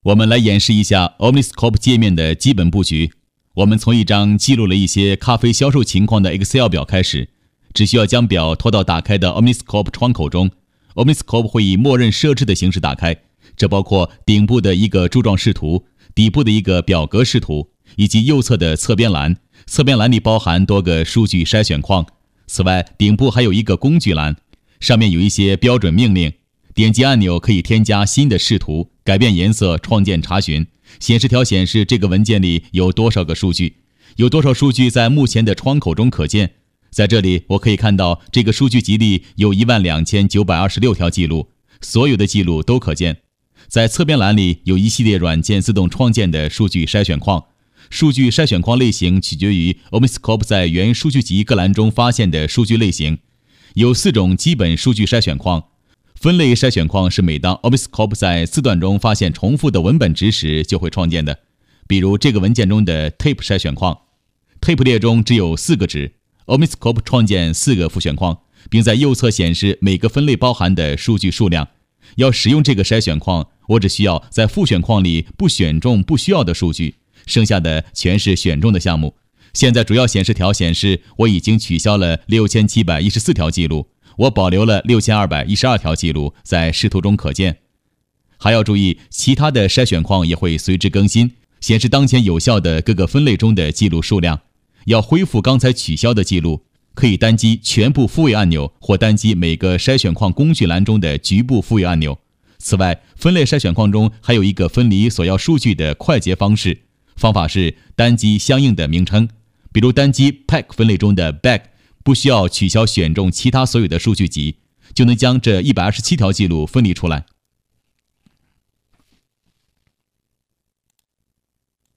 我们来演示一下 Omniscope 界面的基本布局。我们从一张记录了一些咖啡销售情况的 Excel 表开始，只需要将表拖到打开的 Omniscope 窗口中， Omniscope 会以默认设置的形式打开，这包括顶部的一个柱状视图，底部的一个表格视图，以及右侧的侧边栏。侧边栏里包含多个数据筛选框。此外，顶部还有一个工具栏，上面有一些标准命令。点击按钮可以添加新的视图，改变颜色，创建查询。显示条显示这个文件里有多少个数据，有多少数据在目前的窗口中可见。在这里我可以看到这个数据集里有12926条记录，所有的记录都可见。在侧边栏里有一系列软件自动创建的数据筛选框，数据筛选框类型取决于 Omniscope 在原数据集各栏中发现的数据类型。有4种基本数据筛选框。分类筛选框是每当 Omniscope 在字段中发现重复的文本值时就会创建的，比如这个文件中的 Tape 筛选框。Tape 列中只有4个值， Omniscope 创建4个复选框，并在右侧显示每个分类包含的数据数量。要使用这个筛选框，我只需要在复选框里不选中不需要的数据，剩下的全是选中的项目。现在主要显示条显示我已经取消了6714条记录，我保留了6212条记录在视图中可见。还要注意，其他的筛选框也会随之更新，显示当前有效的各个分类中的记录数量。要恢复刚才取消的记录，可以单击全部复位按钮，或单击每个筛选框工具栏中的局部复位按钮。此外，分类筛选框中还有一个分离所要数据的快捷方式，方法是单击相应的名称，比如单击 Pack 分类中的 Bag， 不需要取消选中其他所有的数据集，就能将这127条记录分离出来。